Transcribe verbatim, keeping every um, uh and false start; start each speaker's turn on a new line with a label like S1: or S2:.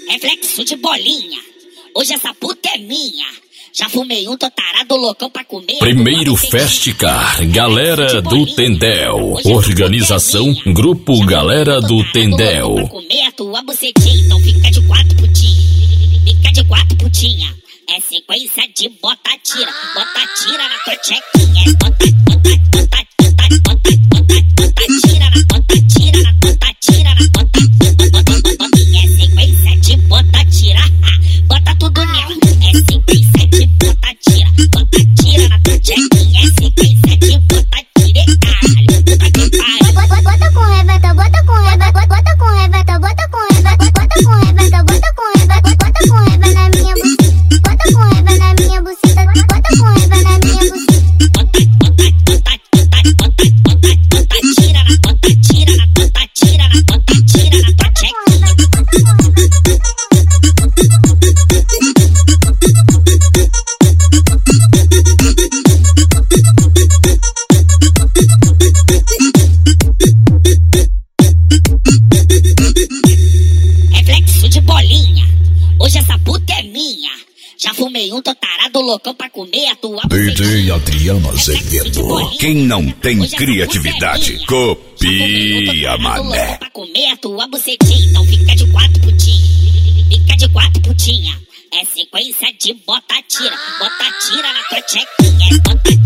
S1: Reflexo de bolinha. Hoje essa puta é minha. Já fumei um, tô tarado loucão pra comer.
S2: Primeiro Festicar, Galera do Tendel. Organização Grupo Galera do Tendel.
S1: Pra comer a tua bucetinha, então fica de quatro putinha. Fica de quatro putinha. É sequência de bota tira. Bota tira na tua tchequinha. Bota, bota, bota, bota, bota, bota, bota tira na bota tira na bota tira na bota, bota, bota, bota. É sequência de bota tira. Bota tudo nela. É sequência de bota tira. Bota tira na tua tchequinha. É sequência de bota tira. Caralho, puta que pariu.
S3: Bota com reveta, bota com reveta, bota com reveta, bota com reveta, bota com reveta, bota com reveta, bota com reveta na minha buceta. Bota com reveta na minha buceta, bota com reveta na minha buceta.
S1: Bota, bota, bota, bota, bota, bota tira na bota tira na bota tira na bota tira na tua tchequinha. Reflexo de bolinha. Hoje essa puta é minha. Já fumei um, tô tarado loucão pra comer a tua
S2: D J Adriano Azevedo. Quem não tem criatividade, copia, mané.
S1: Pra comer a tua bucetinha, então fica de quatro putinha. Fica de quatro putinha. É sequência de bota tira. Bota tira na tua tchequinha. Bota